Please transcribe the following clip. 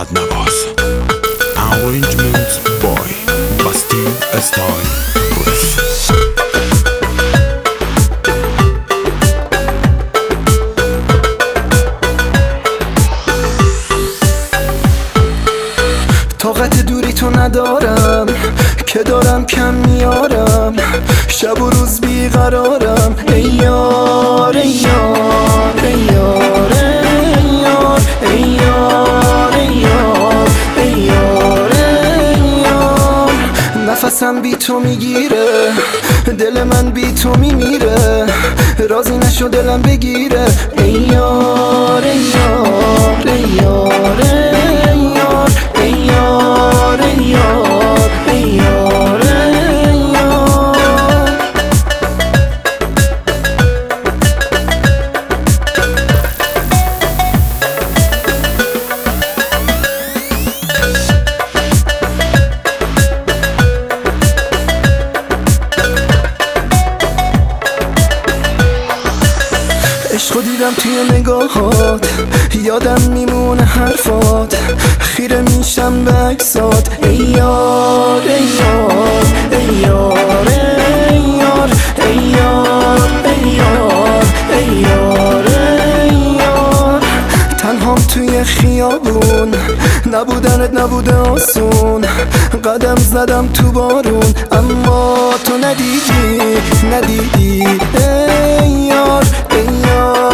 محمد نواز. Arrangement by Bastille Style Press. طاقت دوری تو ندارم که دارم کم میارم، شب و روز بیقرارم. ای یار ای یار ای یار ای یار ای یار ای یار ای یار ای یار. نفسم بی تو میگیره، دل من بی تو میمیره، راضی نشو دلم بگیره. ای یار ای یار ای یار ای یار ای یار ای یار ای یار ای یار. عشقو دیدم توی نگاهات، یادم میمونه حرفات، خیره میشم به عکسات. ای یار ای یار ای یار ای یار ای یار ای یار ای یار ای یار. تنهام توی خیابون، نبودنت نبوده آسون، قدم زدم تو بارون اما تو ندیدی ندیدی. ای یار ای یار